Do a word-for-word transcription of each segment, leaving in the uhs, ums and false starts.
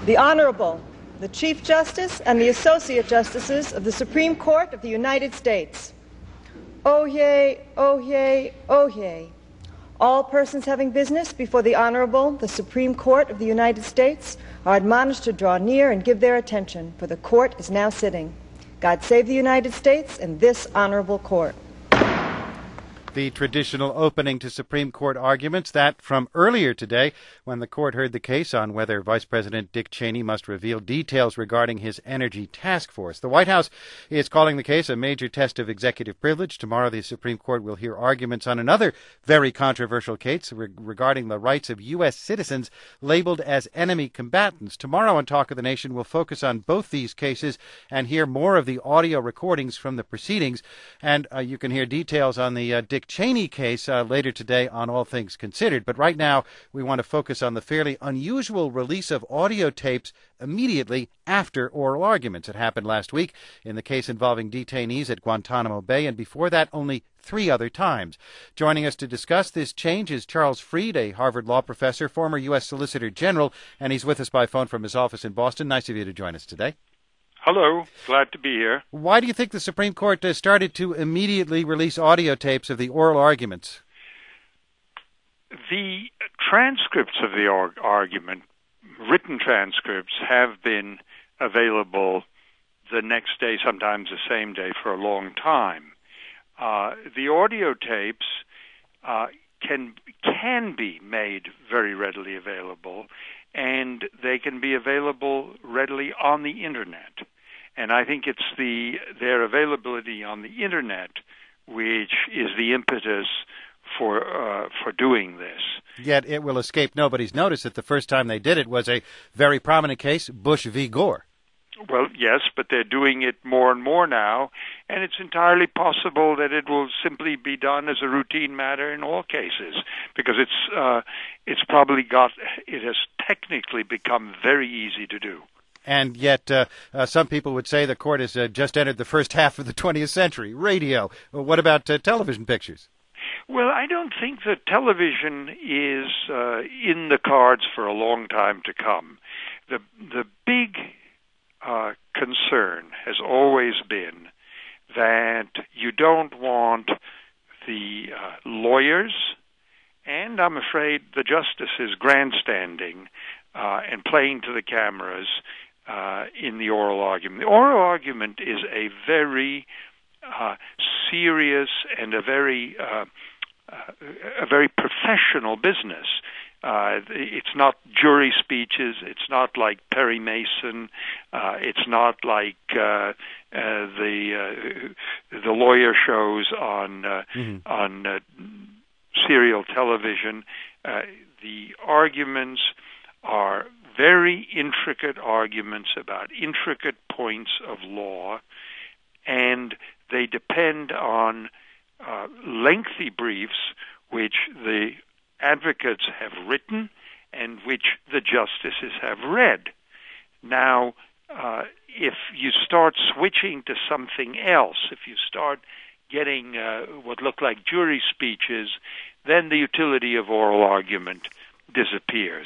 The Honorable, the Chief Justice and the Associate Justices of the Supreme Court of the United States. Oyez, oyez, oyez. All persons having business before the Honorable, the Supreme Court of the United States, are admonished to draw near and give their attention, for the Court is now sitting. God save the United States and this Honorable Court. The traditional opening to Supreme Court arguments, that from earlier today when the court heard the case on whether Vice President Dick Cheney must reveal details regarding his energy task force. The White House is calling the case a major test of executive privilege. Tomorrow the Supreme Court will hear arguments on another very controversial case re- regarding the rights of U S citizens labeled as enemy combatants. Tomorrow on Talk of the Nation we'll focus on both these cases and hear more of the audio recordings from the proceedings. And uh, you can hear details on the uh, Dick Cheney case uh, later today on All Things Considered. But right now, we want to focus on the fairly unusual release of audio tapes immediately after oral arguments. It happened last week in the case involving detainees at Guantanamo Bay, and before that, only three other times. Joining us to discuss this change is Charles Freed, a Harvard law professor, former U S Solicitor General, and he's with us by phone from his office in Boston. Nice of you to join us today. Hello. Glad to be here. Why do you think the Supreme Court uh, started to immediately release audio tapes of the oral arguments? The transcripts of the ar- argument, written transcripts, have been available the next day, sometimes the same day, for a long time. Uh, the audio tapes uh, can can be made very readily available, and they can be available readily on the Internet. And I think it's the their availability on the Internet which is the impetus for uh, for doing this. Yet it will escape nobody's notice that the first time they did it was a very prominent case, Bush v. Gore. Well, yes, but they're doing it more and more now, and it's entirely possible that it will simply be done as a routine matter in all cases, because it's uh, it's probably got it has technically become very easy to do. And yet uh, uh, some people would say the court has uh, just entered the first half of the twentieth century. Radio. Well, what about uh, television pictures? Well, I don't think that television is uh, in the cards for a long time to come. The the big uh, concern has always been that you don't want the uh, lawyers, and I'm afraid the justices, grandstanding uh, and playing to the cameras uh, in the oral argument. The oral argument is a very uh, serious and a very uh, uh, a very professional business. Uh, it's not jury speeches. It's not like Perry Mason. Uh, it's not like uh, uh, the uh, the lawyer shows on uh, mm-hmm. on uh, serial television. Uh, the arguments are very intricate arguments about intricate points of law, and they depend on uh, lengthy briefs which the advocates have written and which the justices have read. Now, uh, if you start switching to something else, if you start getting uh, what look like jury speeches, then the utility of oral argument disappears.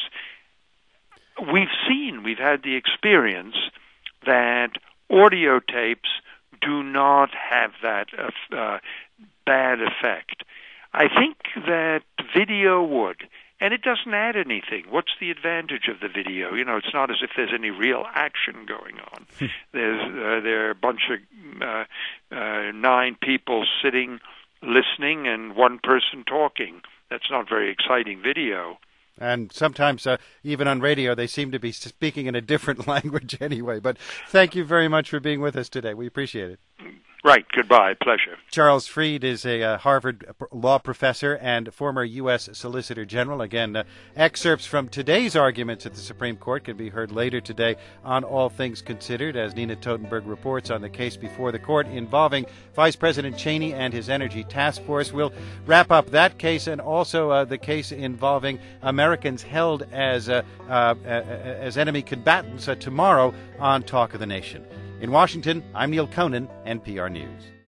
We've seen, we've had the experience that audio tapes do not have that uh, bad effect. I think that video would, and it doesn't add anything. What's the advantage of the video? You know, it's not as if there's any real action going on. there's uh, there are a bunch of uh, uh, nine people sitting, listening, and one person talking. That's not very exciting video. And sometimes, uh, even on radio, they seem to be speaking in a different language anyway. But thank you very much for being with us today. We appreciate it. Right. Goodbye. Pleasure. Charles Freed is a uh, Harvard law professor and former U S Solicitor General. Again, uh, excerpts from today's arguments at the Supreme Court can be heard later today on All Things Considered, as Nina Totenberg reports on the case before the court involving Vice President Cheney and his Energy Task Force. We'll wrap up that case and also uh, the case involving Americans held as uh, uh, as enemy combatants uh, tomorrow on Talk of the Nation. In Washington, I'm Neil Conan, N P R News.